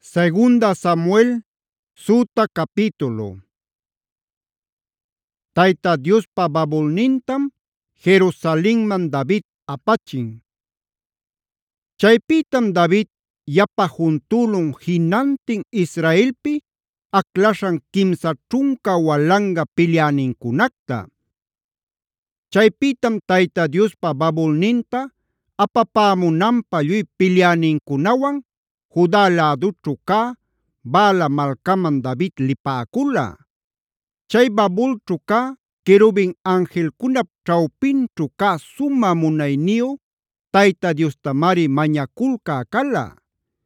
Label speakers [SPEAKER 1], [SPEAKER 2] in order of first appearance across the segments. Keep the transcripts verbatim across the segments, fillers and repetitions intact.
[SPEAKER 1] Segunda Samuel suta capítulo. Tayta Diospa babulnintam Jerusalenman David apachin. Chaypitam David yapa juntulun jinantin Israelpi aclashan quimsa trunca walanga pilyanincunacta. Chaypitam Tayta Diospa babulninta apapamunanpa lluy pilyanincunawan Juda ladućhu cä Baala malcaman David lipäcula. Chay babulćhu cä querubin angelcunap ćhawpinćhu cä sumä munayniyu Tayta Diostamari mañaculcä cala.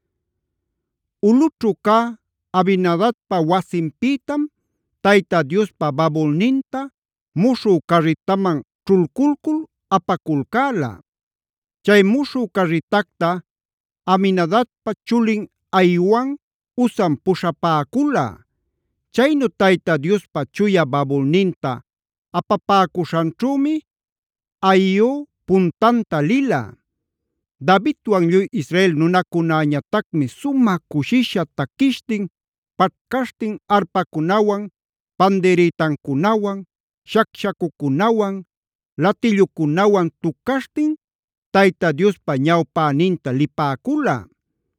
[SPEAKER 1] Ulućhu cä Abinadabpa wasinpitam Tayta Diospa babulninta muśhü carritaman ćhulculcul apaculcäla. Chay muśhü carritacta Aminadabpa chulin Ahiwan Uzam puśhapäcula. Chaynu Tayta Diospa chuya babulninta apapäcuśhanćhümi Ahiu puntanta lila. Davidwan lluy Israel nunacunäñatacmi sumä cushisha taquishtin, paćhcaśhtin arpacunawan, panderetancunawan, shacshacucunawan, latillucunawan tucaśhtin Tayta Diospa ñawpäninta lipäcula.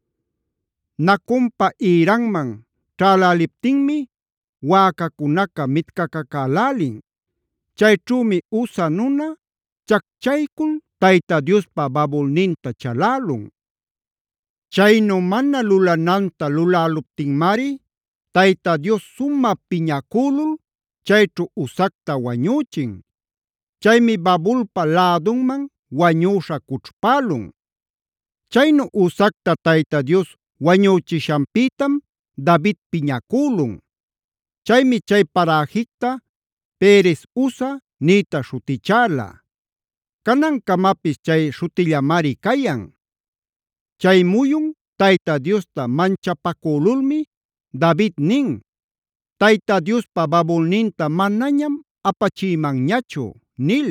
[SPEAKER 1] Naconpa ïranman ćhäläliptinmi wäcacunaca mitcacacälälin. Chayćhümi Uza nuna chacchaycul Tayta Diospa babulninta chalälun. Chaynu mana lulananta luläluptinmari Tayta Dios sumä piñacülul chayćhu Uzacta wañüchin. Chaymi babulpa lädunman wañüśha cućhpälun. Chaynu Uzacta Tayta Dios wañüchishanpitam David piñacülun. Chaymi chay paräjicta Perez Uza niyta śhutichäla. Canancamapis chay śhutillamari cayan. Chay muyun Tayta Diosta manchapacülulmi David nin: “Tayta Diospa babulninta manañam apachiymanñachu” nil.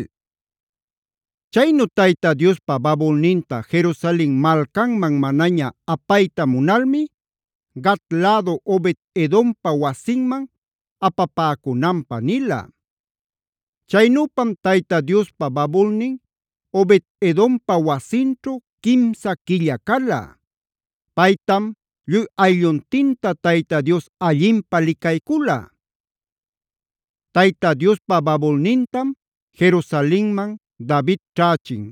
[SPEAKER 1] Chaynu Tayta Diospa babulninta Jerusalen malcanman manaña apayta munalmi Gat lädu Obed-edompa wasinman apapäcunanpä nila. Chaynüpam Tayta Diospa babulnin Obed-edompa wasinćhu quimsa quilla cala. Paytam lluy aylluntinta Tayta Dios allinpa licaycula. Tayta Diospa babulnintam Jerusalenman David ćhächin.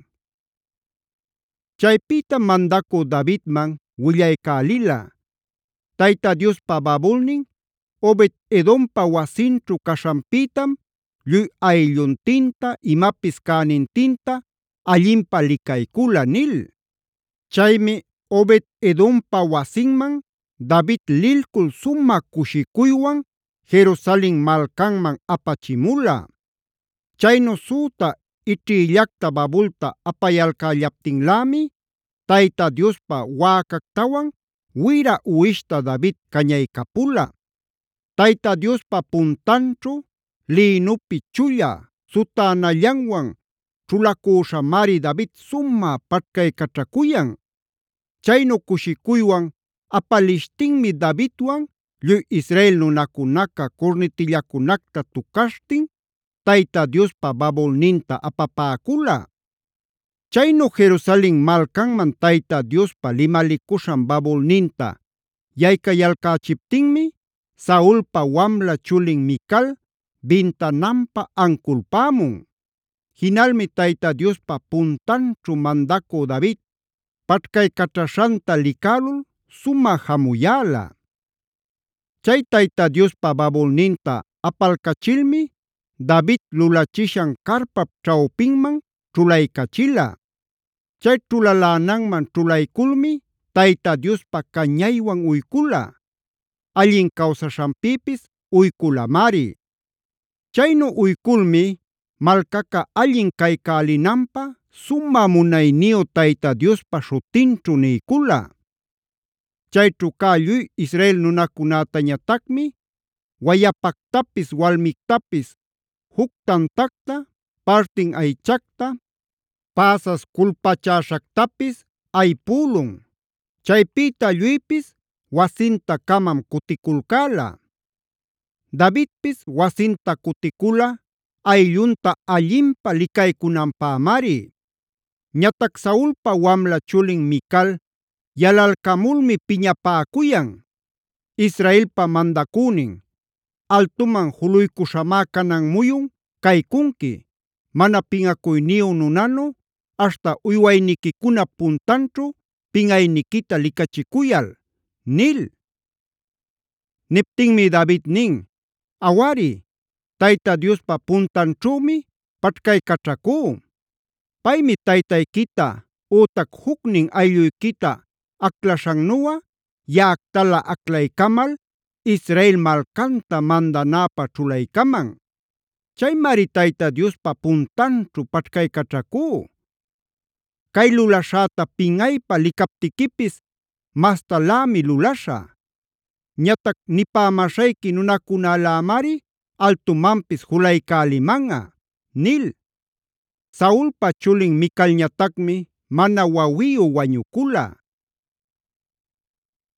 [SPEAKER 1] Chaypitam mandacü Davidman willaycälila: Tayta Diospa babulnin Obed-edompa wasinćhu caśhanpitam lluy aylluntinta imapis cänintinta allinpa licaycula nil. Chaymi Obed-edompa wasinman David lilcul sumä cushicuywan Jerusalen malcanman apachimula. Chaynu süta ićhiyllacta babulta apayalcällaptinlämi Tayta Diospa wäcactawan wira uwishta David cañaycapula. Tayta Diospa puntanćhu lïnupi chulla sutänallanwan ćhulacüśhamari David sumä paćhcaycaćhacuyan. Chaynu cushicuywan apalishtinmi Davidwan lluy Israel nunacunaca curnitillacunacta tucaśhtin Tayta Diospa babulninta apapäcula. Chaynu Jerusalen malcanman Tayta Diospa limalicuśhan babulninta yaycayalcächiptinmi Saulpa wamla chulin Mical bintananpa anculpämun. Jinalmi Tayta Diospa puntanćhu mandacü David paćhcaycaćhaśhanta licälul sumä jamuyäla. Chay Tayta Diospa babulninta apalcachilmi David lulachishan carpap ćhawpinman ćhulaycachila. Chay ćhulalänanman ćhulayculmi Tayta Diospa cañaywan uykula. Allin kawsaśhanpipis uyculamari. Chaynu uyculmi malcaca allin caycälinanpä sumä munayniyu Tayta Diospa śhutinćhu niycula. Chayćhu cä lluy Israel nunacunätañatacmi wayapactapis walmictapis juc tantacta, partin aychacta, päsas culpachäśhactapis aypülun. Chaypita lluypis wasinta-kamam kutikulcäla. Davidpis wasinta kuticula ayllunta allinpä licaycunanpämari. Ñatac Saulpa wamla chulin Mical yalalcamulmi piñapäcuyan: “Israelpa mandacünin, altuman juluycuśhamá canan muyun caycunqui, mana pinꞌacuyniyu nunanu, aśhta uywayniquicuna puntanćhu pinꞌayniquita licachicuyal” nil. Niptinmi David nin: “Awari, Tayta Diospa puntanćhümi paćhkaycaćhacú. Paymi taytayquita ütac jucnin aylluykita aclaśhannuꞌa yaꞌactalä aclaycamal Israel malcanta mandanäpä ćhulaycaman. Chaymari Tayta Diospa puntanćhu paćhkaycaćhacú. Cay lulaśhäta pinꞌaypa licaptiquipis mastalämi lulaśhä. Ñatac nipämäśhayqui nunacunälämari altumanpis julaycälimanꞌa” nil. Saulpa chulin Micalñatacmi mana wawiyu wañucula.